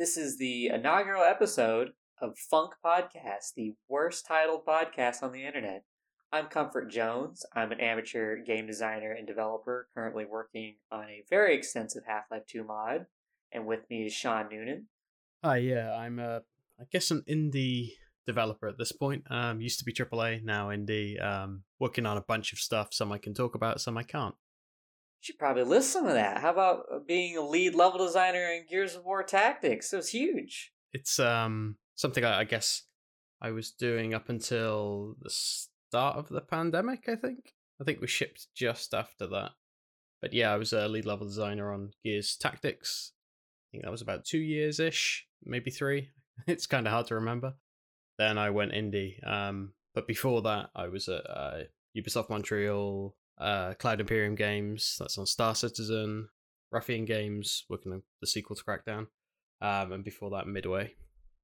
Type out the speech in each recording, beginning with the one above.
This is the inaugural episode of Funk Podcast, the worst titled podcast on the internet. I'm Comfort Jones. I'm an amateur game designer and developer currently working on a very extensive Half-Life 2 mod. And with me is Sean Noonan. Hi, yeah, I'm I guess an indie developer at this point. Used to be AAA, now indie. Working on a bunch of stuff. Some I can talk about, some I can't. You should probably list some of that. How about being a lead level designer in Gears of War Tactics? It was huge. It's something I guess I was doing up until the start of the pandemic. I think we shipped just after that. But yeah, I was a lead level designer on Gears Tactics. I think that was about 2 years ish, maybe 3. It's kind of hard to remember. Then I went indie. But before that, I was at Ubisoft Montreal, Cloud Imperium Games, that's on Star Citizen, Ruffian Games, working on the sequel to Crackdown, and before that, Midway.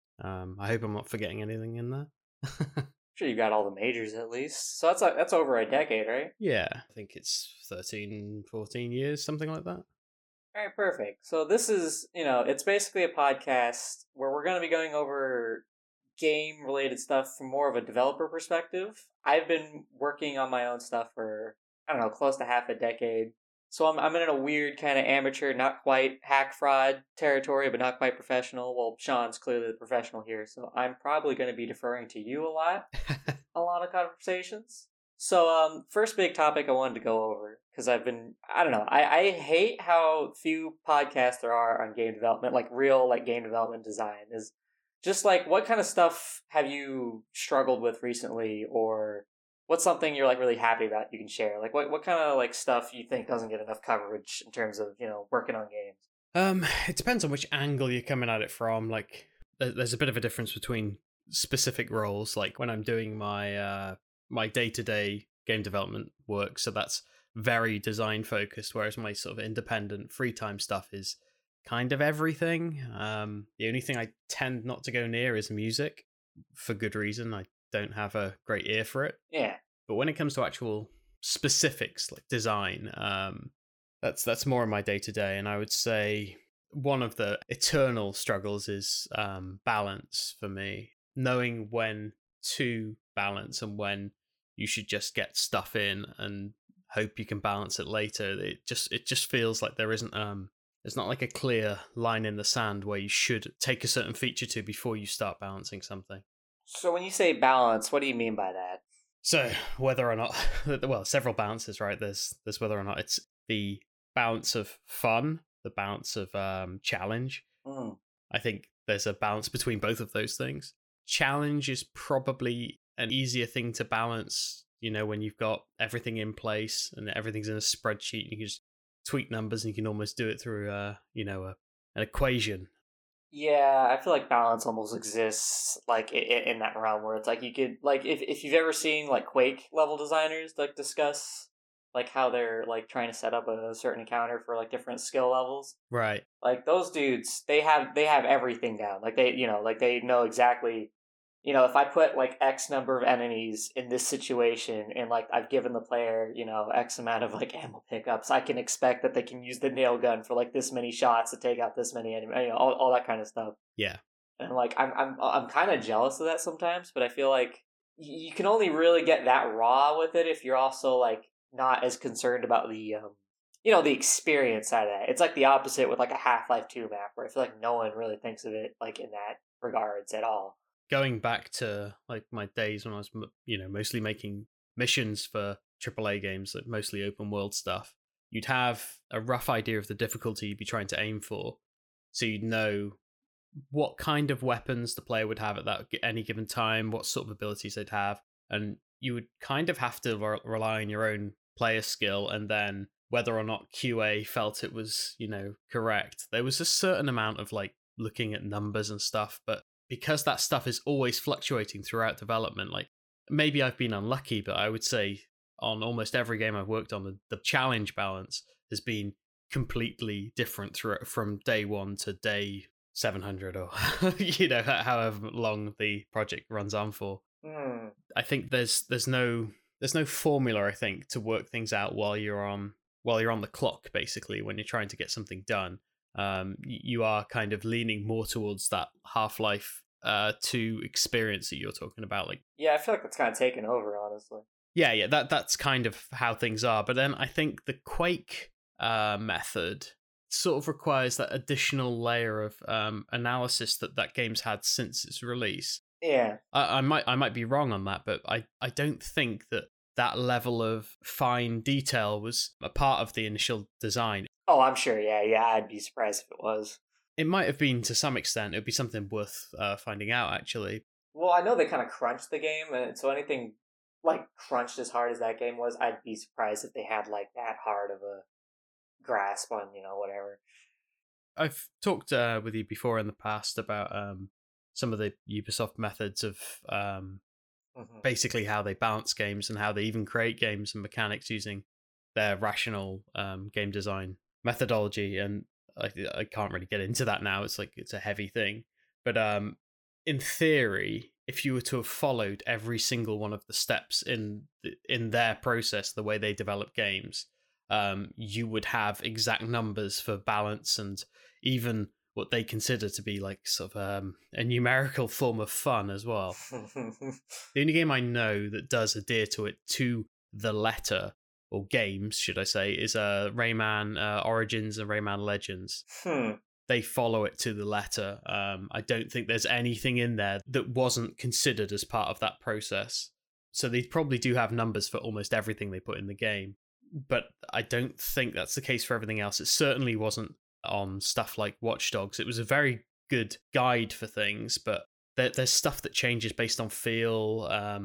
I hope I'm not forgetting anything in there. Sure, you got all the majors at least. So that's over a decade, right? Yeah, I think it's 13, 14 years, something like that. All right, perfect. So this is, it's basically a podcast where we're going to be going over game-related stuff from more of a developer perspective. I've been working on my own stuff for, I don't know, close to half a decade. So I'm in a weird kind of amateur, not quite hack fraud territory, but not quite professional. Well, Sean's clearly the professional here, so I'm probably going to be deferring to you a lot of conversations. So, first big topic I wanted to go over, because I don't know, I hate how few podcasts there are on game development, like real, like game development design, is just like, what kind of stuff have you struggled with recently, or what's something you're like really happy about you can share? Like, what kind of like stuff you think doesn't get enough coverage in terms of, working on games? It depends on which angle you're coming at it from. Like, there's a bit of a difference between specific roles. Like when I'm doing my my day-to-day game development work, so that's very design focused, whereas my sort of independent free time stuff is kind of everything. The only thing I tend not to go near is music, for good reason. I don't have a great ear for it. Yeah. But when it comes to actual specifics like design, that's more in my day-to-day. And I would say one of the eternal struggles is balance for me, knowing when to balance and when you should just get stuff in and hope you can balance it later. It just feels like there isn't there's not like a clear line in the sand where you should take a certain feature to before you start balancing something. So when you say balance, what do you mean by that? So whether or not, well, several balances, right? There's whether or not it's the balance of fun, the balance of challenge. I think there's a balance between both of those things. Challenge is probably an easier thing to balance, when you've got everything in place and everything's in a spreadsheet. You can just tweak numbers and you can almost do it through, an equation. Yeah, I feel like balance almost exists like in that realm where it's like you could like if you've ever seen like Quake level designers like discuss like how they're like trying to set up a certain counter for like different skill levels. Right. Like those dudes, they have everything down. Like they know exactly, if I put like X number of enemies in this situation and like I've given the player, X amount of like ammo pickups, I can expect that they can use the nail gun for like this many shots to take out this many enemies, all that kind of stuff. Yeah. And like I'm kind of jealous of that sometimes, but I feel like you can only really get that raw with it if you're also like not as concerned about the the experience side of that. It's like the opposite with like a Half-Life 2 map where I feel like no one really thinks of it like in that regards at all. Going back to like my days when I was, mostly making missions for AAA games, like mostly open world stuff, you'd have a rough idea of the difficulty you'd be trying to aim for. So you'd know what kind of weapons the player would have at that any given time, what sort of abilities they'd have. And you would kind of have to rely on your own player skill, and then whether or not QA felt it was, correct. There was a certain amount of like looking at numbers and stuff, but because that stuff is always fluctuating throughout development, like maybe I've been unlucky, but I would say on almost every game I've worked on, the challenge balance has been completely different from day 1 to day 700 or however long the project runs on for. I think there's no formula, I think, to work things out while you're on the clock, basically, when you're trying to get something done. you are kind of leaning more towards that Half-Life 2 experience that you're talking about. Like, Yeah, I feel like that's kind of taken over, honestly. yeah, that's kind of how things are. But then I think the Quake method sort of requires that additional layer of analysis that game's had since its release. Yeah. I might be wrong on that, but I don't think that level of fine detail was a part of the initial design. Oh, I'm sure. Yeah. I'd be surprised if it was. It might have been to some extent. It would be something worth finding out, actually. Well, I know they kind of crunched the game, and so anything like crunched as hard as that game was, I'd be surprised if they had like that hard of a grasp on whatever. I've talked with you before in the past about some of the Ubisoft methods of basically how they balance games and how they even create games and mechanics using their rational game design methodology. And I can't really get into that now. It's a heavy thing. But in theory, if you were to have followed every single one of the steps in their process, the way they develop games, you would have exact numbers for balance and even what they consider to be like sort of a numerical form of fun as well. The only game I know that does adhere to it to the letter, or games, should I say, is Rayman Origins and Rayman Legends. They follow it to the letter. I don't think there's anything in there that wasn't considered as part of that process. So they probably do have numbers for almost everything they put in the game. But I don't think that's the case for everything else. It certainly wasn't on stuff like Watch Dogs. It was a very good guide for things, but there's stuff that changes based on feel.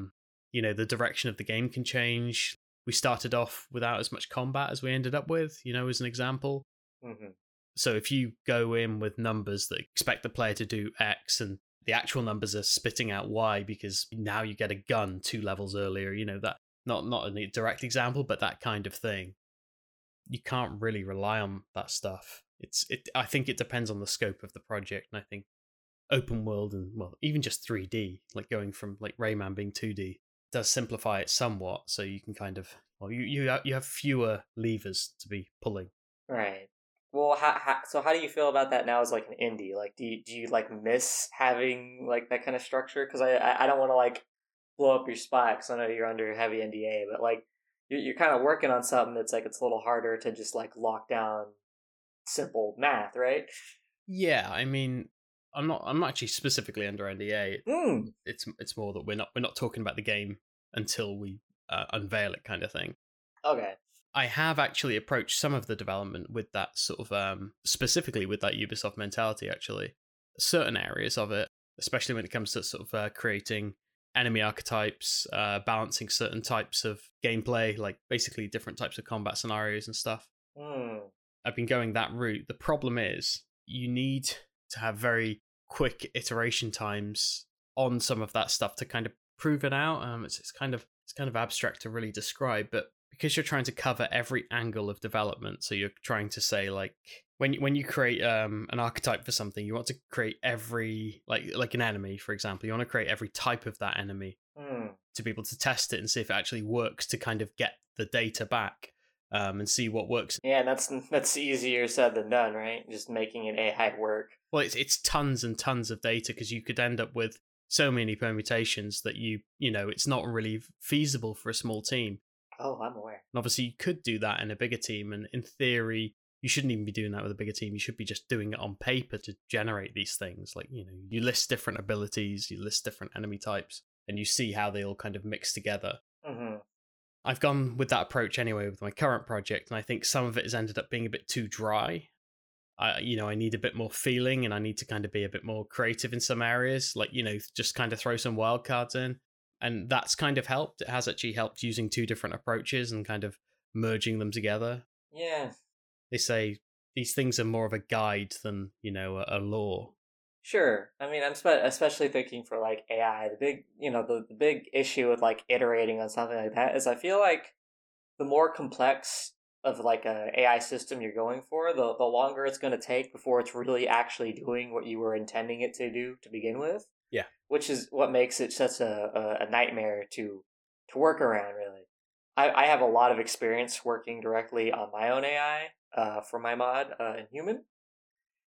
The direction of the game can change. We started off without as much combat as we ended up with, as an example. Mm-hmm. So if you go in with numbers that expect the player to do X and the actual numbers are spitting out Y because now you get a gun 2 levels earlier, that not a direct example, but that kind of thing. You can't really rely on that stuff. I think it depends on the scope of the project, and I think open world and, well, even just 3D, like going from like Rayman being 2D, does simplify it somewhat, so you can kind of, well, you have fewer levers to be pulling. Right. Well, how do you feel about that now as like an indie? Like, do you like miss having like that kind of structure? Because I don't want to like blow up your spot because I know you're under heavy NDA, but like you're kind of working on something that's like it's a little harder to just like lock down simple math, right? Yeah, I mean, I'm not actually specifically under NDA. It's more that we're not talking about the game until we unveil it, kind of thing. Okay. I have actually approached some of the development with that sort of specifically with that Ubisoft mentality. Actually, certain areas of it, especially when it comes to sort of creating enemy archetypes, balancing certain types of gameplay, like basically different types of combat scenarios and stuff. I've been going that route. The problem is you need to have very quick iteration times on some of that stuff to kind of prove it out. It's kind of abstract to really describe, but because you're trying to cover every angle of development, so you're trying to say, like, when you create an archetype for something, you want to create every like an enemy, for example, you want to create every type of that enemy to be able to test it and see if it actually works, to kind of get the data back and see what works. Yeah, that's easier said than done, right? Just making an AI work. Well, it's tons and tons of data, because you could end up with so many permutations that it's not really feasible for a small team. Oh, I'm aware. And obviously you could do that in a bigger team, and in theory you shouldn't even be doing that with a bigger team. You should be just doing it on paper to generate these things. Like, you list different abilities, you list different enemy types, and you see how they all kind of mix together. Mm-hmm. I've gone with that approach anyway with my current project, and I think some of it has ended up being a bit too dry. I need a bit more feeling, and I need to kind of be a bit more creative in some areas, like, just kind of throw some wild cards in. And that's kind of helped. It has actually helped using 2 different approaches and kind of merging them together. Yeah. They say these things are more of a guide than, a law. Sure. I mean, I'm especially thinking for like AI. The big, the big issue with like iterating on something like that is I feel like the more complex of like a AI system you're going for, the longer it's going to take before it's really actually doing what you were intending it to do to begin with. Yeah. Which is what makes it such a nightmare to work around, really. I have a lot of experience working directly on my own AI for my mod in Human.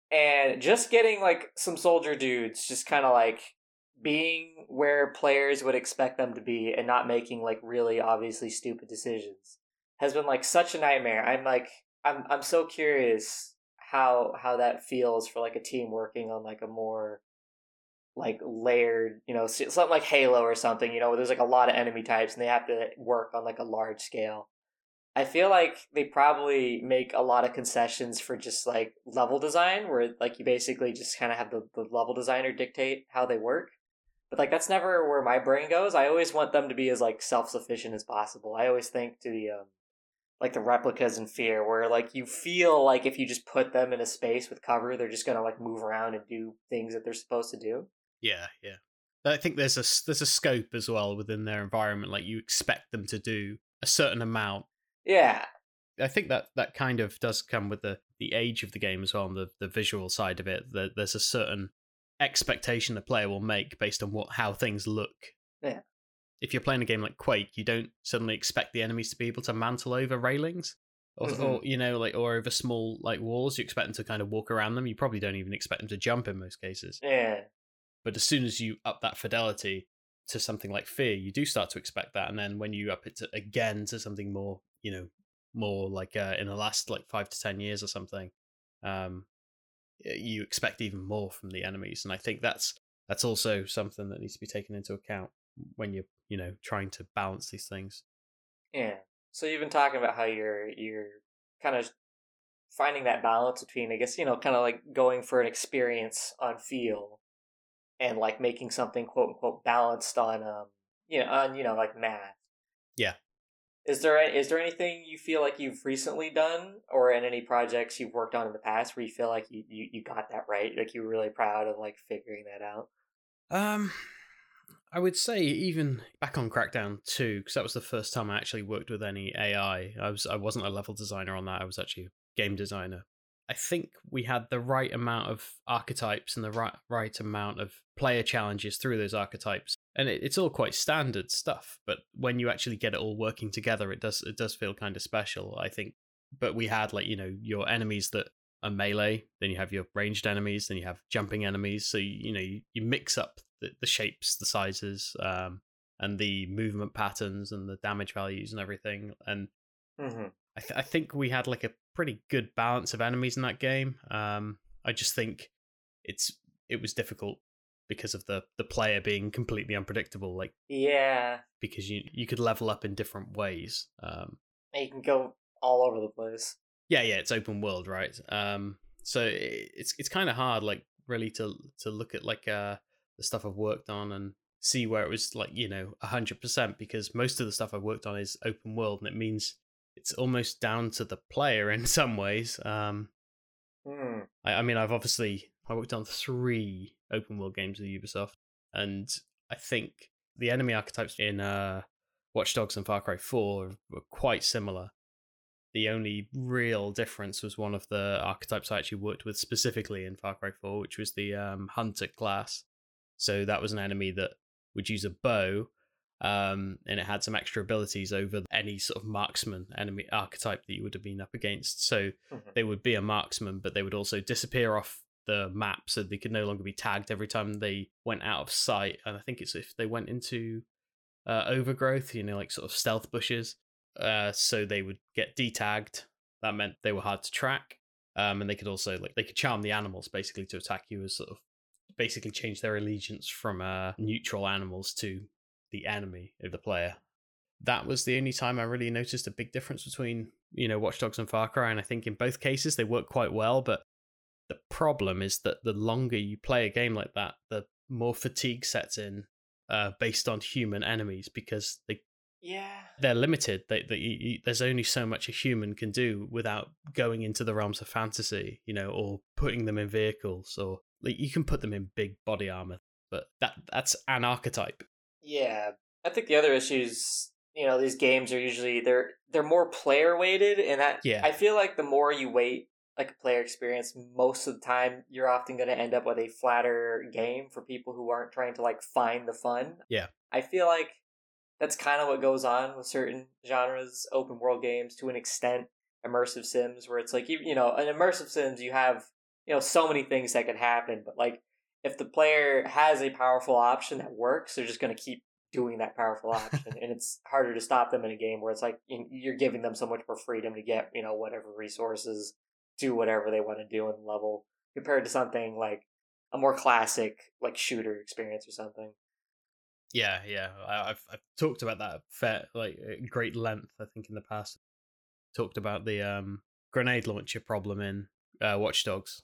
And just getting like some soldier dudes just kind of like being where players would expect them to be and not making like really obviously stupid decisions has been like such a nightmare. I'm so curious how that feels for like a team working on like a more like layered, something like Halo or something, where there's like a lot of enemy types and they have to work on like a large scale. I feel like they probably make a lot of concessions for just like level design, where like you basically just kind of have the level designer dictate how they work. But like that's never where my brain goes. I always want them to be as like self sufficient as possible. I always think to the like the replicas in Fear, where like you feel like if you just put them in a space with cover, they're just gonna like move around and do things that they're supposed to do. Yeah, yeah. I think there's a scope as well within their environment. Like you expect them to do a certain amount. Yeah, I think that kind of does come with the age of the game as well, and the visual side of it. That there's a certain expectation the player will make based on how things look. yeah. If you're playing a game like Quake, you don't suddenly expect the enemies to be able to mantle over railings. Or like or over small like walls. You expect them to kind of walk around them. You probably don't even expect them to jump in most cases. Yeah. But as soon as you up that fidelity to something like Fear, you do start to expect that. And then when you up it again to something more, more like in the last like 5 to 10 years or something, you expect even more from the enemies. And I think that's also something that needs to be taken into account when you're trying to balance these things. Yeah. So you've been talking about how you're kind of finding that balance between, I guess, kind of like going for an experience on feel and like making something quote unquote balanced on like math. Yeah. Is there anything you feel like you've recently done or in any projects you've worked on in the past where you feel like you got that right? Like you were really proud of like figuring that out? I would say even back on Crackdown 2, because that was the first time I actually worked with any AI. I wasn't a level designer on that. I was actually a game designer. I think we had the right amount of archetypes and the right amount of player challenges through those archetypes, and it's all quite standard stuff. But when you actually get it all working together, it does feel kind of special, I think. But we had like your enemies that are melee, then you have your ranged enemies, then you have jumping enemies. So you mix up the shapes, the sizes, and the movement patterns and the damage values and everything. And I think we had like a pretty good balance of enemies in that game. I just think it was difficult because of the player being completely unpredictable. Like Yeah. because you could level up in different ways. You can go all over the place. Yeah, it's open world, right? So it's kind of hard, like really to look at like the stuff I've worked on and see where it was like 100%, because most of the stuff I've worked on is open world, and it means it's almost down to the player in some ways. I mean, I worked on 3 open world games with Ubisoft, and I think the enemy archetypes in Watch Dogs and Far Cry 4 were quite similar. The only real difference was one of the archetypes I actually worked with specifically in Far Cry 4, which was the Hunter class. So that was an enemy that would use a bow, and it had some extra abilities over any sort of marksman enemy archetype that you would have been up against. So they would be a marksman, but they would also disappear off the map, so they could no longer be tagged every time they went out of sight. And I think it's if they went into overgrowth, like sort of stealth bushes. So they would get detagged. That meant they were hard to track. And they could also they could charm the animals basically to attack you, as sort of basically change their allegiance from neutral animals to the enemy of the player. That was the only time I really noticed a big difference between Watch Dogs and Far Cry, and I think in both cases they work quite well. But the problem is that the longer you play a game like that, the more fatigue sets in based on human enemies, because they're limited. There's only so much a human can do without going into the realms of fantasy, or putting them in vehicles, or like you can put them in big body armor, but that's an archetype. Yeah, I think the other issues, these games are usually they're more player weighted, and that I feel like the more you weight like a player experience, most of the time you're often going to end up with a flatter game for people who aren't trying to like find the fun. Yeah, I feel like that's kind of what goes on with certain genres, open world games to an extent, immersive sims, where it's like, an immersive sims, you have so many things that could happen. But like, if the player has a powerful option that works, they're just going to keep doing that powerful option, and it's harder to stop them in a game where it's like you're giving them so much more freedom to get whatever resources, do whatever they want to do in the level, compared to something like a more classic like shooter experience or something. Yeah, I've talked about that at great length. I think in the past, talked about the grenade launcher problem in Watch Dogs.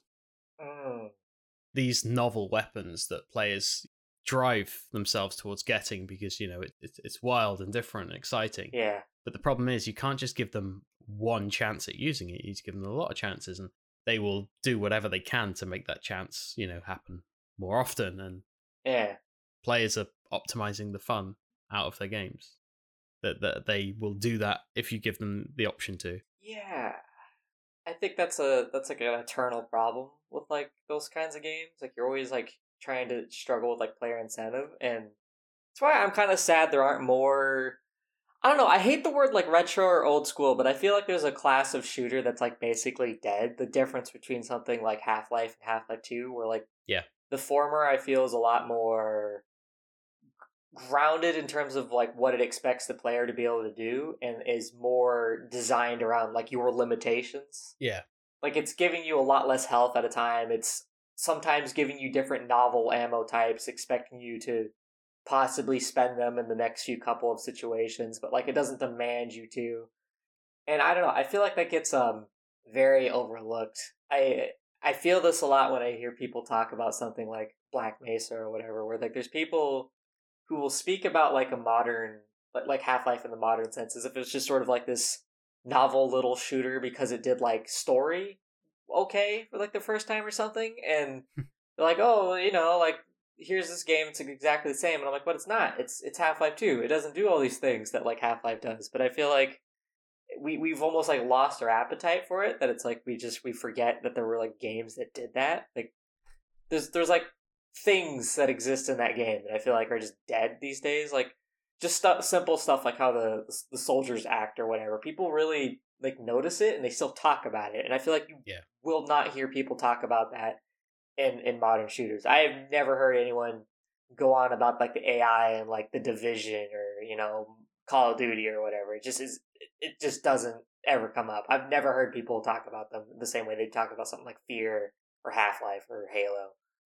These novel weapons that players drive themselves towards getting because it's wild and different and exciting. Yeah. But the problem is you can't just give them one chance at using it. You need to give them a lot of chances, and they will do whatever they can to make that chance happen more often. And yeah, players are optimizing the fun out of their games. That they will do that if you give them the option to. Yeah. I think that's like an eternal problem with like those kinds of games. Like you're always like trying to struggle with like player incentive, and that's why I'm kind of sad there aren't more. I don't know. I hate the word like retro or old school, but I feel like there's a class of shooter that's like basically dead. The difference between something like Half-Life and Half-Life 2, where like the former I feel is a lot more grounded in terms of like what it expects the player to be able to do, and is more designed around like your limitations. Yeah. Like it's giving you a lot less health at a time. It's sometimes giving you different novel ammo types, expecting you to possibly spend them in the next few couple of situations, but like it doesn't demand you to. And I don't know, I feel like that gets very overlooked. I feel this a lot when I hear people talk about something like Black Mesa or whatever, where like there's people who will speak about like a modern, like Half-Life in the modern sense, as if it's just sort of like this novel little shooter because it did like story okay for like the first time or something, and they're like, oh, like here's this game, it's exactly the same, and I'm like, but it's not. It's Half-Life 2. It doesn't do all these things that like Half-Life does. But I feel like we've almost like lost our appetite for it. That it's like we forget that there were like games that did that. Like there's like things that exist in that game that I feel like are just dead these days. Like just simple stuff like how the soldiers act or whatever. People really like notice it and they still talk about it. And I feel like you will not hear people talk about that in modern shooters. I have never heard anyone go on about like the AI and like the Division or Call of Duty or whatever. It just doesn't ever come up. I've never heard people talk about them the same way they talk about something like Fear or Half-Life or Halo.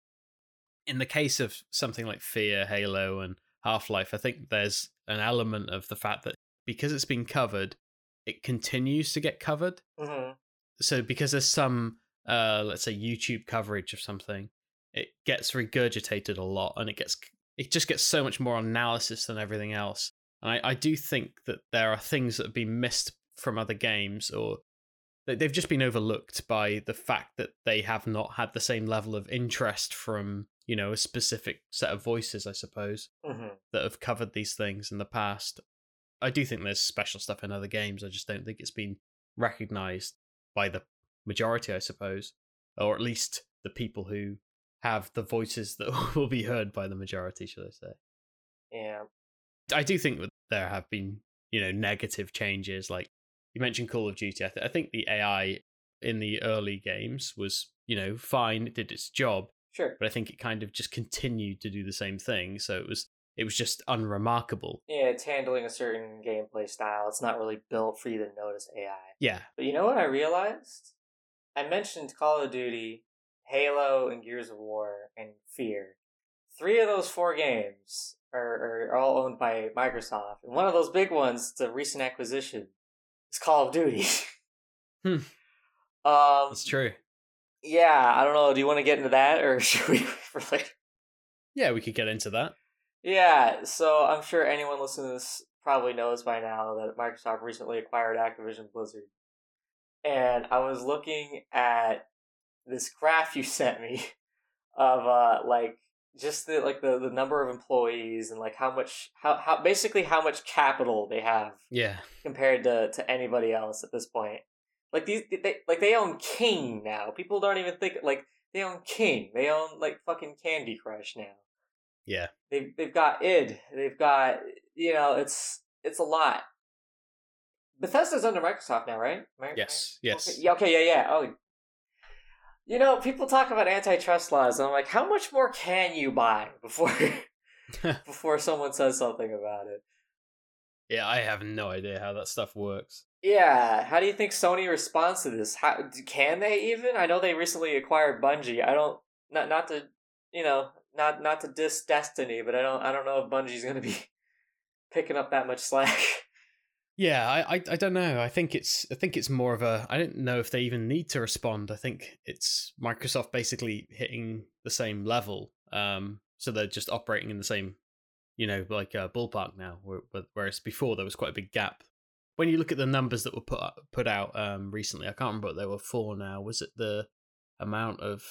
In the case of something like Fear, Halo, and Half-Life, I think there's an element of the fact that because it's been covered, it continues to get covered. Mm-hmm. So because there's some, let's say, YouTube coverage of something, it gets regurgitated a lot, and it just gets so much more analysis than everything else. And I do think that there are things that have been missed from other games, or they've just been overlooked by the fact that they have not had the same level of interest from a specific set of voices, I suppose, that have covered these things in the past. I do think there's special stuff in other games. I just don't think it's been recognized by the majority, I suppose, or at least the people who have the voices that will be heard by the majority, should I say. Yeah. I do think that there have been, negative changes. Like you mentioned Call of Duty. I think the AI in the early games was, fine. It did its job. Sure. But I think it kind of just continued to do the same thing. So it was just unremarkable. Yeah, it's handling a certain gameplay style. It's not really built for you to notice AI. Yeah. But you know what I realized? I mentioned Call of Duty, Halo, and Gears of War, and Fear. 3 of those 4 games are all owned by Microsoft. And one of those big ones, it's a recent acquisition, is Call of Duty. That's true. Yeah, I don't know. Do you want to get into that, or should we wait for later? Yeah, we could get into that. Yeah, so I'm sure anyone listening to this probably knows by now that Microsoft recently acquired Activision Blizzard. And I was looking at this graph you sent me of like just the number of employees and like how much capital they have compared to anybody else at this point. Like they own King now. People don't even think like they own King. They own like fucking Candy Crush now. Yeah. They've got id. They've got it's a lot. Bethesda's under Microsoft now, right? Yes. Okay, yeah. Oh, You know, people talk about antitrust laws, and I'm like, how much more can you buy before before someone says something about it? Yeah, I have no idea how that stuff works. Yeah, how do you think Sony responds to this? How can they even? I know they recently acquired Bungie. I don't not to not to diss Destiny, but I don't know if Bungie's gonna be picking up that much slack. Yeah, I don't know. I think it's more of a I don't know if they even need to respond. I think it's Microsoft basically hitting the same level. So they're just operating in the same, like ballpark now. Whereas before there was quite a big gap. When you look at the numbers that were put out recently, I can't remember what they were for now. Was it the amount of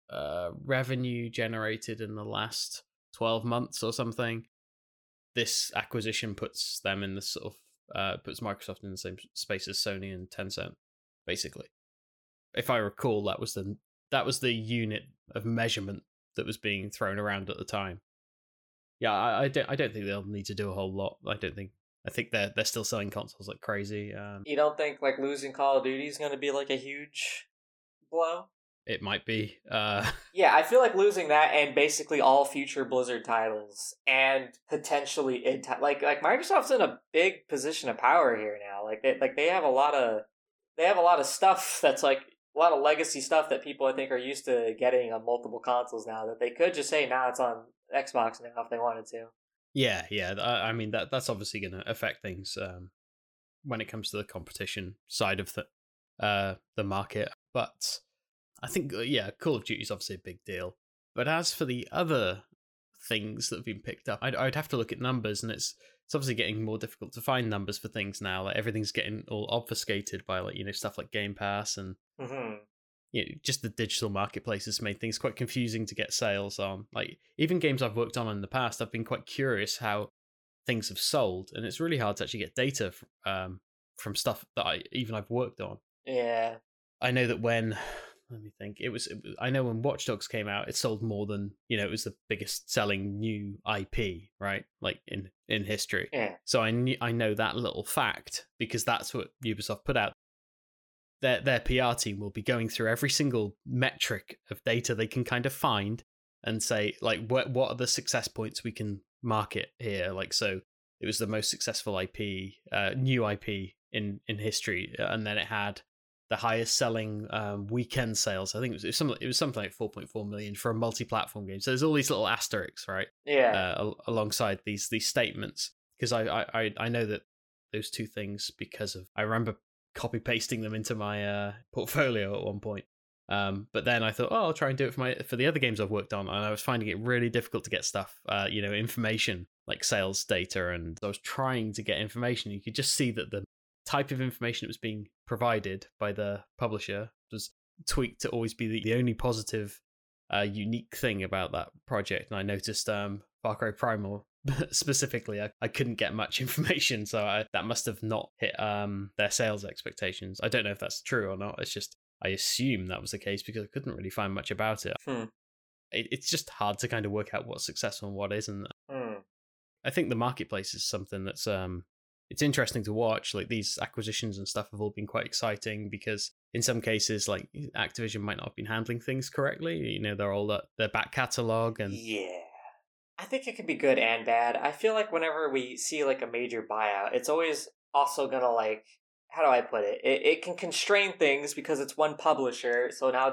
revenue generated in the last 12 months or something? This acquisition puts them in the sort of puts Microsoft in the same space as Sony and Tencent, basically. If I recall, that was the unit of measurement that was being thrown around at the time. Yeah, I don't think they'll need to do a whole lot. I think they're still selling consoles like crazy. You don't think like losing Call of Duty is gonna be like a huge blow? It might be. Yeah, I feel like losing that and basically all future Blizzard titles and potentially like Microsoft's in a big position of power here now. They have a lot of stuff that's like a lot of legacy stuff that people I think are used to getting on multiple consoles now that they could just say now it's on Xbox now if they wanted to. Yeah. I mean that's obviously going to affect things when it comes to the competition side of the market. But I think, yeah, Call of Duty is obviously a big deal. But as for the other things that have been picked up, I'd have to look at numbers, and it's obviously getting more difficult to find numbers for things now. Like everything's getting all obfuscated by stuff like Game Pass and Hmm. just the digital marketplace has made things quite confusing to get sales on. Like even games I've worked on in the past, I've been quite curious how things have sold, and it's really hard to actually get data from stuff that I've worked on. Yeah. I know that when let me think, I know when Watch Dogs came out, it sold more than it was the biggest selling new IP, right? Like in history. Yeah. So I know that little fact because that's what Ubisoft put out. Their PR team will be going through every single metric of data they can kind of find and say like what are the success points we can market here. Like so, it was the most successful IP, new IP in history, and then it had the highest selling weekend sales. I think it was something like 4.4 million for a multi-platform game. So there's all these little asterisks, right? Yeah. Alongside these statements, because I know that those two things because of I remember copy pasting them into my portfolio at one point. But then I thought, I'll try and do it for the other games I've worked on, and I was finding it really difficult to get stuff, information like sales data, and I was trying to get information. You could just see that the type of information that was being provided by the publisher was tweaked to always be the only positive, unique thing about that project. And I noticed Far Cry Primal specifically, I couldn't get much information, so that must have not hit their sales expectations. I don't know if that's true or not. It's just I assume that was the case because I couldn't really find much about it. Hmm. It's just hard to kind of work out what's successful and what isn't. Hmm. I think the marketplace is something that's it's interesting to watch. Like these acquisitions and stuff have all been quite exciting because in some cases, like Activision might not have been handling things correctly. They're all their back catalog and Yeah. I think it can be good and bad. I feel like whenever we see like a major buyout, it's always also gonna like how do I put it? It can constrain things because it's one publisher, so now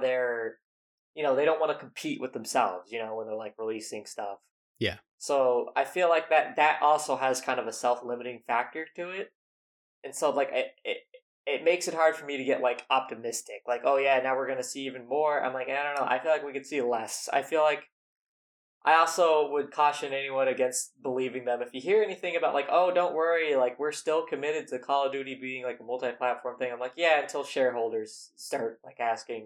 they don't want to compete with themselves, when they're like releasing stuff. yeah, So I feel like that also has kind of a self-limiting factor to it. And so like it makes it hard for me to get like optimistic. Like, oh yeah, now we're gonna see even more. I'm like, I don't know. I feel like we could see less. I feel like I also would caution anyone against believing them. If you hear anything about like, oh, don't worry, like we're still committed to Call of Duty being like a multi-platform thing, I'm like, yeah, until shareholders start like asking,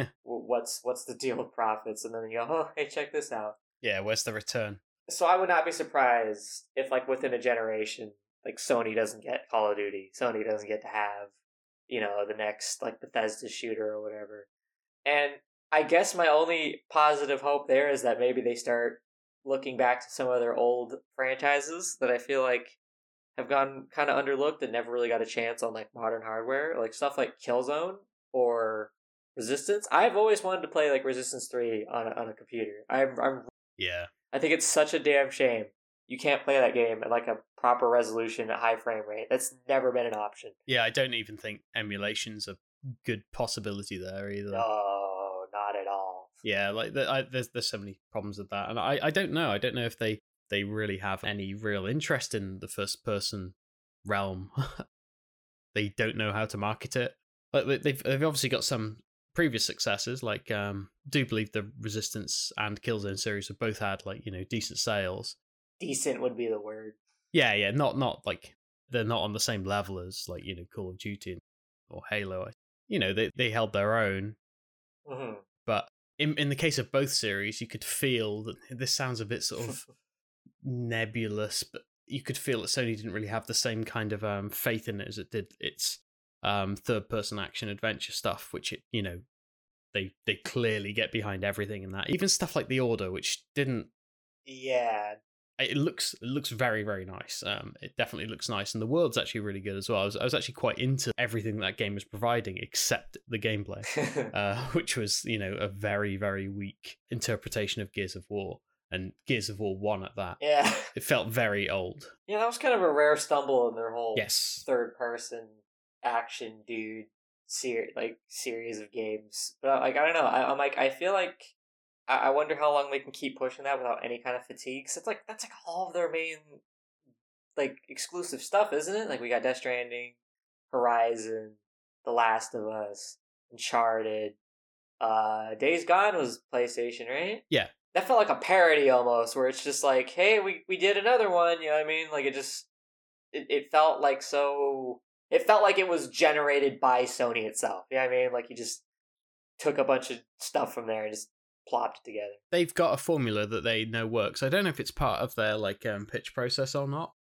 what's the deal with profits, and then you go, oh, hey, check this out. yeah. Where's the return? So I would not be surprised if like within a generation, like Sony doesn't get Call of Duty, Sony doesn't get to have, the next like Bethesda shooter or whatever. And I guess my only positive hope there is that maybe they start looking back to some of their old franchises that I feel like have gone kind of underlooked and never really got a chance on like modern hardware, like stuff like Killzone or Resistance. I've always wanted to play like Resistance 3 on a computer. Yeah. I think it's such a damn shame you can't play that game at like a proper resolution at high frame rate. That's never been an option. Yeah, I don't even think emulation's a good possibility there either. No, not at all. Yeah, like there's so many problems with that, and I don't know. I don't know if they really have any real interest in the first person realm. They don't know how to market it. Like they've obviously got some previous successes. Like do believe the Resistance and Killzone series have both had like decent sales. Decent would be the word. Yeah, not like they're not on the same level as like Call of Duty or Halo. They held their own, but in the case of both series, you could feel that this sounds a bit sort of nebulous, but you could feel that Sony didn't really have the same kind of faith in it as it did its third-person action adventure stuff, which they clearly get behind everything in that. Even stuff like The Order, which didn't. Yeah. It looks very, very nice. It definitely looks nice, and the world's actually really good as well. I was actually quite into everything that game was providing, except the gameplay, which was a very, very weak interpretation of Gears of War, and Gears of War 1 at that. Yeah, it felt very old. Yeah, that was kind of a rare stumble in their whole third-person action series of games. But I don't know. I feel like. I wonder how long they can keep pushing that without any kind of fatigue. Cause that's like all of their main like exclusive stuff, isn't it? Like we got Death Stranding, Horizon, The Last of Us, Uncharted. Days Gone was PlayStation, right? Yeah. That felt like a parody almost, where it's just like, hey, we did another one. You know what I mean? Like it felt like so. It felt like it was generated by Sony itself. You know what I mean? Like you just took a bunch of stuff from there and just plopped it together. They've got a formula that they know works. I don't know if it's part of their pitch process or not.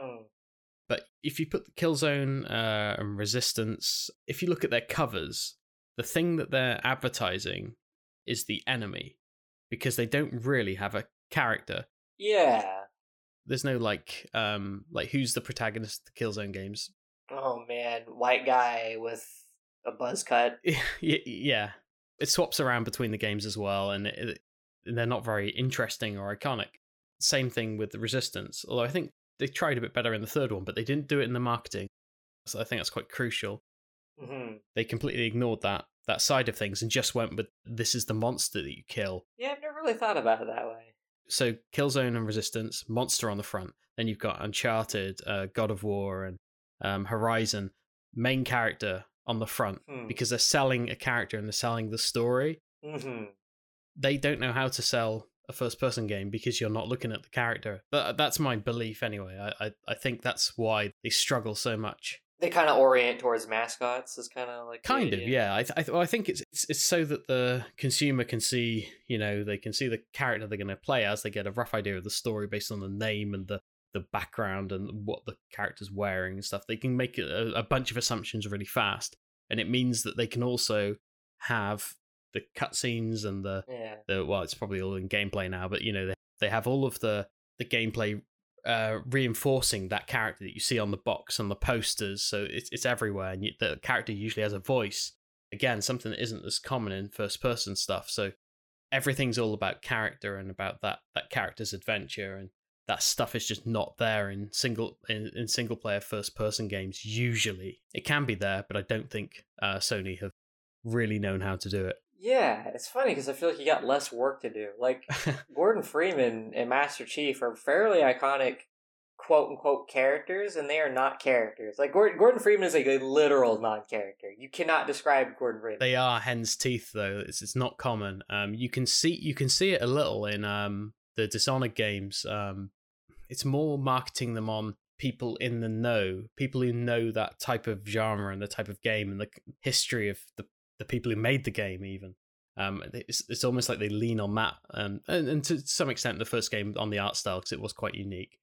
But if you put the Killzone and Resistance, if you look at their covers, the thing that they're advertising is the enemy, because they don't really have a character. Yeah. There's no like who's the protagonist of the Killzone games? Oh man, white guy with a buzz cut. Yeah. It swaps around between the games as well, and they're not very interesting or iconic. Same thing with the Resistance, although I think they tried a bit better in the third one, but they didn't do it in the marketing. So I think that's quite crucial. Mm-hmm. They completely ignored that side of things and just went with, this is the monster that you kill. Yeah, I've never really thought about it that way. So Killzone and Resistance, monster on the front. Then you've got Uncharted, God of War, and Horizon, main character on the front, because they're selling a character and they're selling the story. Mm-hmm. They don't know how to sell a first-person game because you're not looking at the character. That's my belief anyway. I think that's why they struggle so much. They kind of orient towards mascots, is kind of like yeah. I think it's so that the consumer can see, they can see the character they're going to play as. They get a rough idea of the story based on the name and the background and what the character's wearing and stuff. They can make a bunch of assumptions really fast, and it means that they can also have the cutscenes and the well, it's probably all in gameplay now, but they have all of the gameplay reinforcing that character that you see on the box and the posters, so it's everywhere, and the character usually has a voice. Again, something that isn't as common in first person stuff. So everything's all about character and about that character's adventure, and that stuff is just not there in single player first person games. Usually it can be there, but I don't think Sony have really known how to do it. Yeah, it's funny because I feel like you got less work to do. Like Gordon Freeman and Master Chief are fairly iconic quote unquote characters, and they are not characters. Like Gordon Freeman is like a literal non-character. You cannot describe Gordon Freeman. They are hen's teeth though. It's not common. You can see it a little in the Dishonored games. It's more marketing them on people in the know, people who know that type of genre and the type of game and the history of the people who made the game even. It's almost like they lean on that, and to some extent the first game on the art style, because it was quite unique.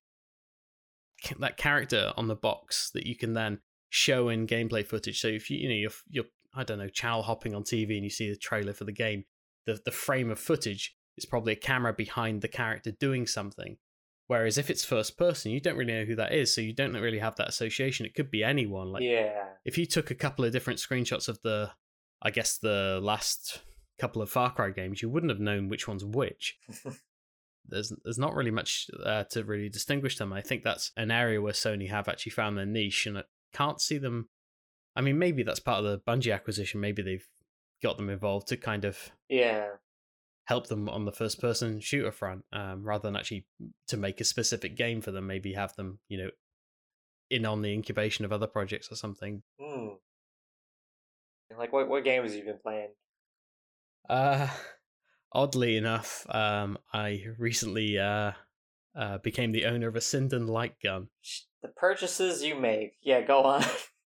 That character on the box that you can then show in gameplay footage. So if you're I don't know, channel hopping on TV and you see the trailer for the game, the frame of footage is probably a camera behind the character doing something. Whereas if it's first person, you don't really know who that is, so you don't really have that association. It could be anyone. Like, if you took a couple of different screenshots of the I guess the last couple of Far Cry games, you wouldn't have known which one's which. There's not really much to really distinguish them. I think that's an area where Sony have actually found their niche, and I can't see them. I mean, maybe that's part of the Bungie acquisition. Maybe they've got them involved to kind of help them on the first-person shooter front, rather than actually to make a specific game for them. Maybe have them, in on the incubation of other projects or something. Like, what games have you been playing? Oddly enough, I recently became the owner of a Sinden light gun. The purchases you make. Yeah, go on.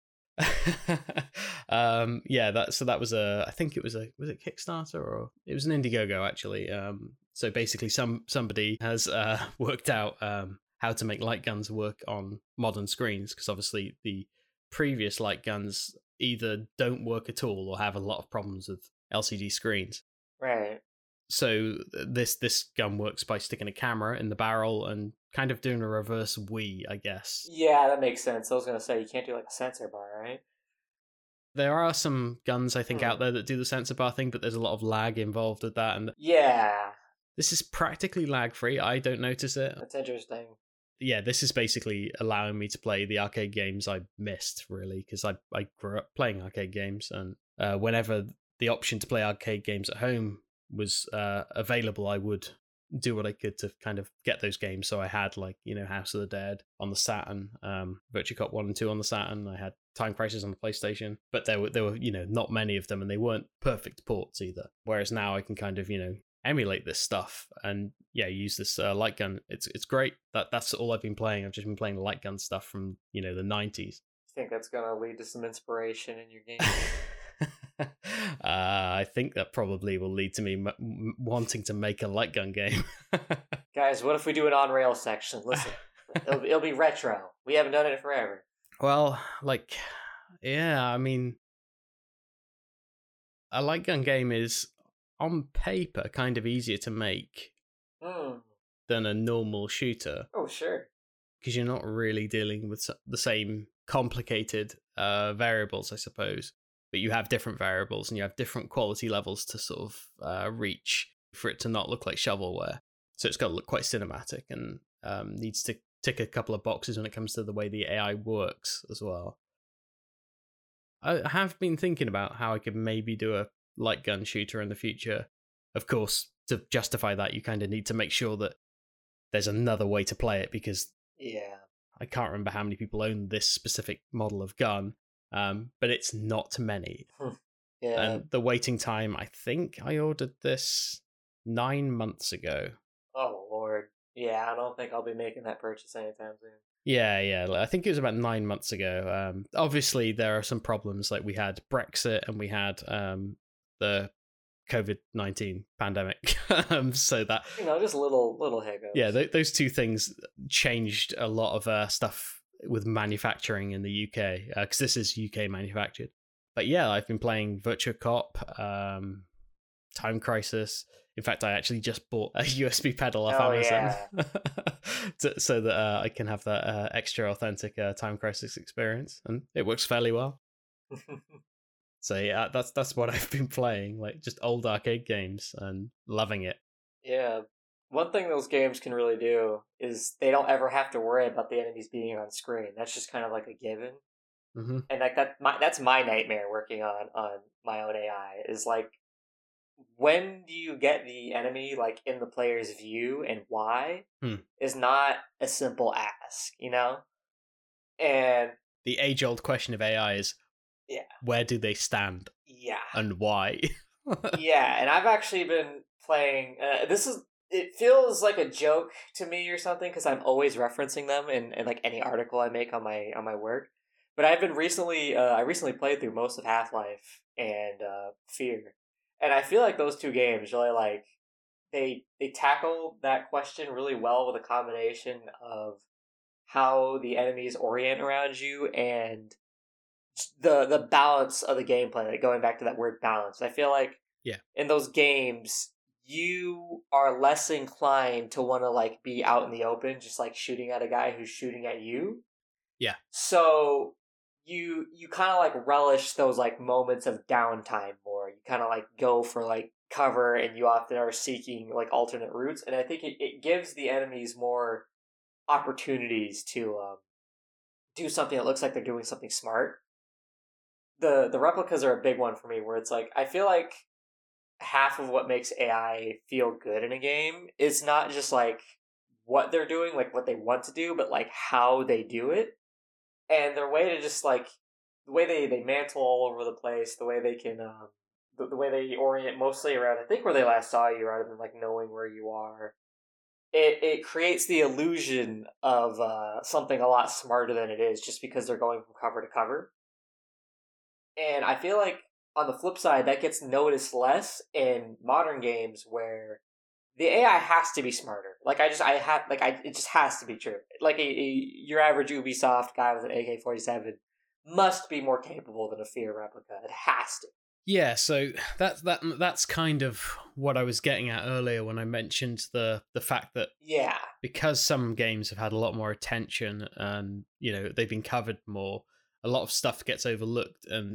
That was I think it was it Kickstarter, or it was an Indiegogo actually. So basically somebody has worked out how to make light guns work on modern screens, because obviously the previous light guns either don't work at all or have a lot of problems with LCD screens. Right. So this gun works by sticking a camera in the barrel and kind of doing a reverse Wii, I guess. Yeah, that makes sense. I was going to say, you can't do like a sensor bar, right? There are some guns, I think, out there that do the sensor bar thing, but there's a lot of lag involved with that. And yeah. This is practically lag-free. I don't notice it. That's interesting. Yeah, this is basically allowing me to play the arcade games I missed, really, because I grew up playing arcade games, and whenever the option to play arcade games at home was available, I would do what I could to kind of get those games. So I had House of the Dead on the Saturn, Virtua Cop 1 and 2 on the Saturn. I had Time Crisis on the PlayStation, but there were not many of them, and they weren't perfect ports either. Whereas now I can kind of emulate this stuff and use this light gun. It's great. That's all I've been playing. I've just been playing light gun stuff from the 90s. I think that's gonna lead to some inspiration in your game. I think that probably will lead to me wanting to make a light gun game. Guys, what if we do an on-rail section? Listen, it'll be retro. We haven't done it forever. Well, I mean, a light gun game is, on paper, kind of easier to make than a normal shooter. Oh, sure. Because you're not really dealing with the same complicated variables, I suppose. But you have different variables and you have different quality levels to sort of reach for it to not look like shovelware. So it's got to look quite cinematic and needs to tick a couple of boxes when it comes to the way the AI works as well. I have been thinking about how I could maybe do a light gun shooter in the future. Of course, to justify that, you kind of need to make sure that there's another way to play it, because I can't remember how many people own this specific model of gun. But it's not many. And the waiting time, I think I ordered this 9 months ago. Oh, Lord. Yeah, I don't think I'll be making that purchase anytime soon. Yeah. I think it was about 9 months ago. Obviously, there are some problems. Like, we had Brexit and we had the COVID-19 pandemic. So that... just little hiccups. Yeah, those two things changed a lot of stuff with manufacturing in the UK, because this is UK manufactured. But yeah, I've been playing Virtua Cop, Time Crisis. In fact, I actually just bought a USB pedal off Amazon so that I can have that extra authentic Time Crisis experience, and it works fairly well. So yeah, that's what I've been playing, like just old arcade games, and loving it. Yeah. One thing those games can really do is they don't ever have to worry about the enemies being on screen. That's just kind of like a given. Mm-hmm. And that's my nightmare working on my own AI, is like, when do you get the enemy like in the player's view and why is not a simple ask, And the age-old question of AI is, where do they stand? Yeah. And why? Yeah, and I've actually been playing... It feels like a joke to me or something, because I'm always referencing them in like any article I make on my work. But I've been recently played through most of Half-Life and Fear, and I feel like those two games really like they tackle that question really well with a combination of how the enemies orient around you and the balance of the gameplay. Like, going back to that word balance, I feel like in those games, you are less inclined to want to like be out in the open, just like shooting at a guy who's shooting at you. Yeah. So you kind of like relish those like moments of downtime more. You kind of like go for like cover, and you often are seeking like alternate routes, and I think it gives the enemies more opportunities to do something that looks like they're doing something smart. The replicas are a big one for me, where it's like I feel like half of what makes AI feel good in a game is not just like what they're doing, like what they want to do, but like how they do it. And their way to just like the way they mantle all over the place, the way they can the way they orient mostly around I think where they last saw you rather than like knowing where you are. It creates the illusion of something a lot smarter than it is just because they're going from cover to cover. And I feel like on the flip side, that gets noticed less in modern games where the AI has to be smarter. Like it just has to be true. Like your average Ubisoft guy with an AK-47 must be more capable than a Fear replica. It has to. Yeah, so that's kind of what I was getting at earlier when I mentioned the fact that because some games have had a lot more attention and they've been covered more, a lot of stuff gets overlooked. And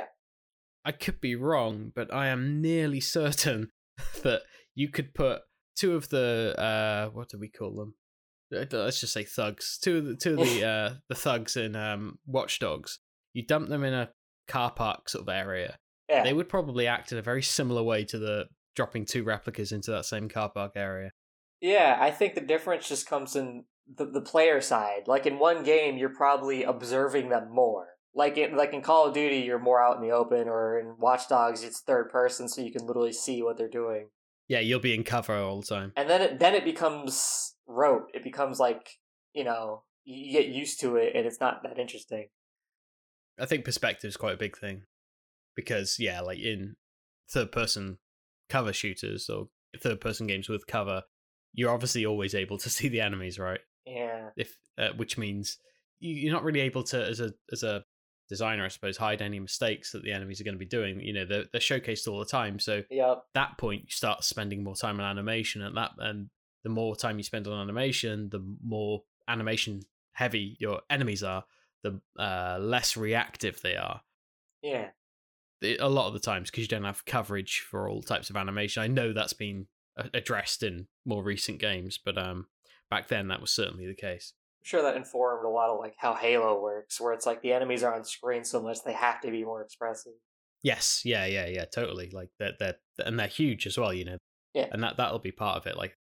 I could be wrong, but I am nearly certain that you could put two of the what do we call them? Let's just say thugs. Two of the thugs in Watch Dogs. You dump them in a car park sort of area. Yeah. They would probably act in a very similar way to the dropping two replicas into that same car park area. Yeah, I think the difference just comes in the player side. Like in one game, you're probably observing them more. Like in Call of Duty, you're more out in the open, or in Watch Dogs, it's third person, so you can literally see what they're doing. Yeah, you'll be in cover all the time. And then it becomes rote. It becomes like, you get used to it, and it's not that interesting. I think perspective is quite a big thing. Because, like in third-person cover shooters or third-person games with cover, you're obviously always able to see the enemies, right? Yeah. Which means you're not really able to, as a designer, I suppose, hide any mistakes that the enemies are going to be doing. They're showcased all the time. So at that point, you start spending more time on animation, and the more time you spend on animation, the more animation heavy your enemies are, the less reactive they are. Yeah. A lot of the times, because you don't have coverage for all types of animation. I know that's been addressed in more recent games, but back then that was certainly the case. I'm sure that informed a lot of like how Halo works, where it's like the enemies are on screen so much they have to be more expressive. Yes, yeah, totally. Like they're huge as well, Yeah, and that'll be part of it. Like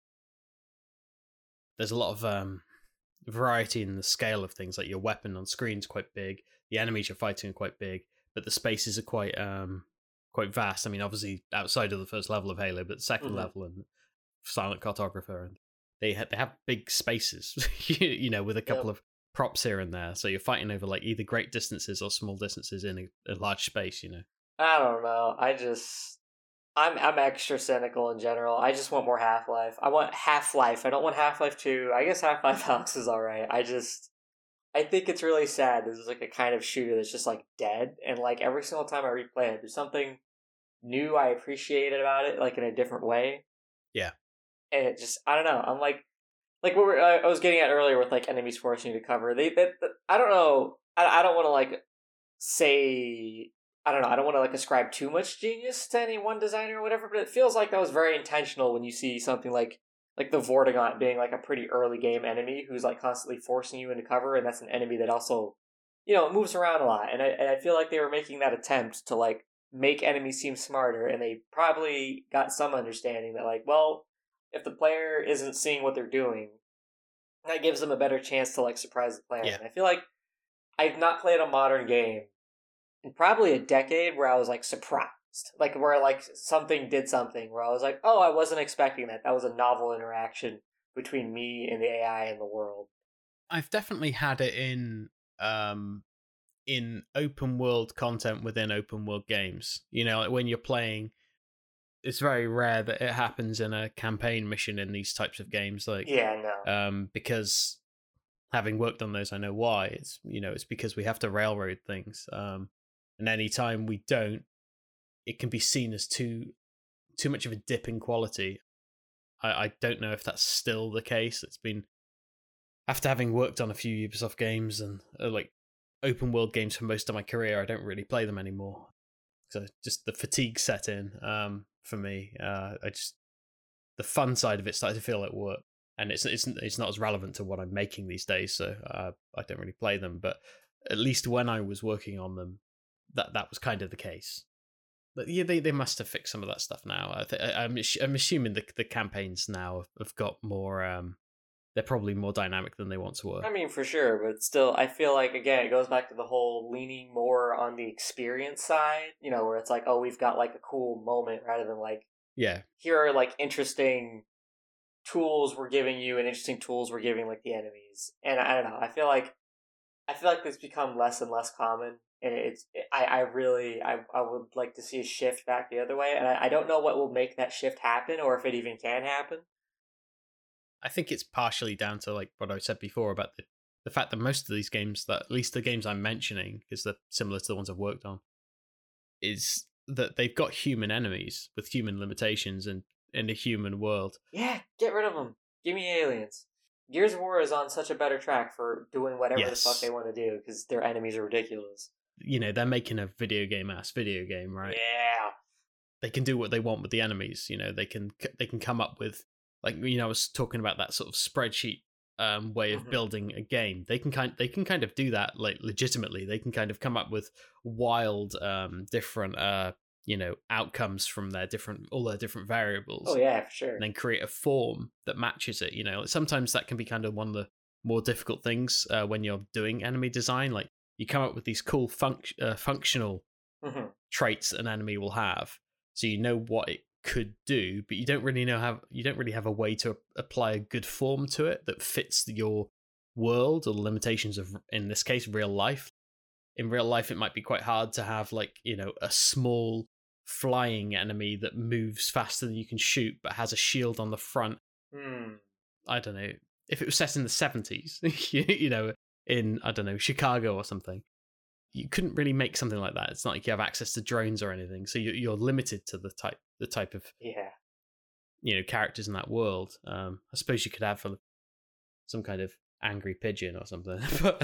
there's a lot of variety in the scale of things. Like your weapon on screen's quite big, the enemies you're fighting are quite big. But the spaces are quite vast. I mean, obviously outside of the first level of Halo, but the second level and Silent Cartographer, and they have big spaces, with a couple of props here and there. So you're fighting over like either great distances or small distances in a large space. I don't know. I'm extra cynical in general. I just want more Half-Life. I want Half-Life. I don't want Half-Life 2. I guess Half-Life Alyx is alright. I think it's really sad. This is like a kind of shooter that's just like dead, and like every single time I replay it, there's something new I appreciated about it, like in a different way. Yeah, and it just I don't know. I'm like what I was getting at earlier with like enemies forcing you to cover. I don't know. I don't want to like say I don't know. I don't want to like ascribe too much genius to any one designer or whatever, but it feels like that was very intentional when you see something like the Vortigaunt being like a pretty early game enemy who's like constantly forcing you into cover, and that's an enemy that also, moves around a lot. And I feel like they were making that attempt to like make enemies seem smarter, and they probably got some understanding that like, well, if the player isn't seeing what they're doing, that gives them a better chance to like surprise the player. Yeah. And I feel like I've not played a modern game in probably a decade where I was like surprised. Like where like something did something where I was like, oh, I wasn't expecting that. That was a novel interaction between me and the AI and the world. I've definitely had it in open world content within open world games. Like when you're playing, it's very rare that it happens in a campaign mission in these types of games. Like because having worked on those, I know why. It's it's because we have to railroad things. And anytime we don't, it can be seen as too much of a dip in quality. I don't know if that's still the case. It's been after having worked on a few Ubisoft games and like open world games for most of my career, I don't really play them anymore. So just the fatigue set in for me. The fun side of it started to feel like work, and it's not as relevant to what I'm making these days. So I don't really play them. But at least when I was working on them, that was kind of the case. But yeah, they must have fixed some of that stuff now. I'm assuming the campaigns now have got more. They're probably more dynamic than they once were. I mean, for sure, but still, I feel like, again, it goes back to the whole leaning more on the experience side, where it's like, oh, we've got, like, a cool moment rather than, like, yeah, here are, like, interesting tools we're giving you and interesting tools we're giving, like, the enemies. And I don't know, I feel like it's become less and less common, and I would like to see a shift back the other way, and I don't know what will make that shift happen, or if it even can happen. I think it's partially down to like what I said before about the fact that most of these games, that at least the games I'm mentioning, because they're similar to the ones I've worked on, is that they've got human enemies with human limitations and in a human world. Yeah, get rid of them. Give me aliens. Gears of War is on such a better track for doing whatever the fuck they want to do because their enemies are ridiculous. They're making a video game, right? Yeah. They can do what they want with the enemies. They can come up with, like, I was talking about that sort of spreadsheet way of building a game. They can kind of do that, like, legitimately. They can kind of come up with wild different outcomes from all their different variables. Oh yeah, for sure. And then create a form that matches it. Sometimes that can be kind of one of the more difficult things when you're doing enemy design. Like, you come up with these cool functional traits an enemy will have, so you know what it could do, but you don't really have a way to apply a good form to it that fits your world or the limitations of, in this case, real life. In real life, it might be quite hard to have, like, a small flying enemy that moves faster than you can shoot but has a shield on the front. I don't know, if it was set in the 70s, in, I don't know, Chicago or something, you couldn't really make something like that. It's not like you have access to drones or anything, so you're limited to the type of characters in that world. I suppose you could have some kind of angry pigeon or something, but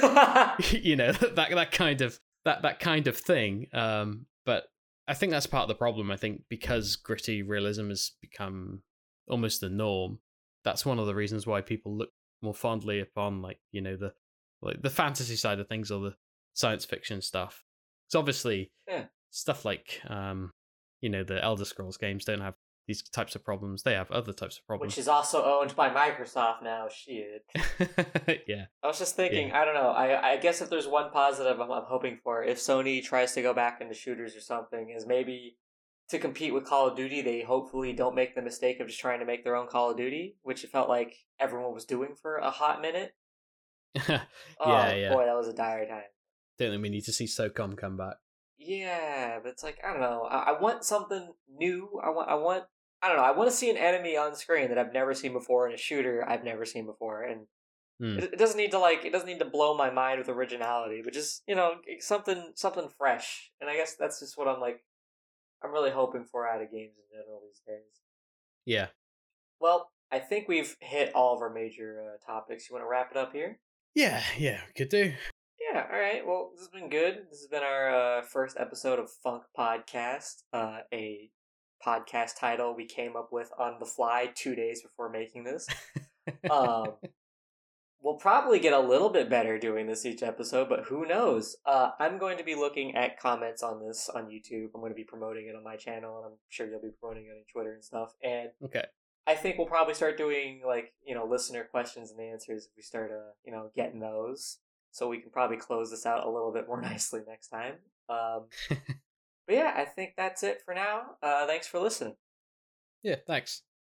that kind of thing. But I think that's part of the problem. I think because gritty realism has become almost the norm, that's one of the reasons why people look more fondly upon, like, the fantasy side of things or the science fiction stuff. It's obviously stuff like the Elder Scrolls games don't have these types of problems. They have other types of problems, which is also owned by Microsoft now. Shit. Yeah. I was just thinking, I don't know, I guess if there's one positive I'm hoping for, if Sony tries to go back into shooters or something, is maybe to compete with Call of Duty, they hopefully don't make the mistake of just trying to make their own Call of Duty, which it felt like everyone was doing for a hot minute. Yeah. Boy, that was a dire time. Don't think we need to see SOCOM come back. Yeah, but it's like, I don't know. I want something new. I want to see an enemy on screen that I've never seen before in a shooter I've never seen before, and it doesn't need to blow my mind with originality, but just something fresh. And I guess that's just what I'm really hoping for out of games in general these days. Yeah. Well, I think we've hit all of our major topics. You want to wrap it up here? Yeah, we could do. Yeah, all right. Well, this has been good. This has been our first episode of Funk Podcast, a podcast title we came up with on the fly 2 days before making this. We'll probably get a little bit better doing this each episode, but who knows? I'm going to be looking at comments on this on YouTube. I'm going to be promoting it on my channel, and I'm sure you'll be promoting it on Twitter and stuff. And okay, I think we'll probably start doing listener questions and answers if we start getting those. So we can probably close this out a little bit more nicely next time. But yeah, I think that's it for now. Thanks for listening. Yeah, thanks.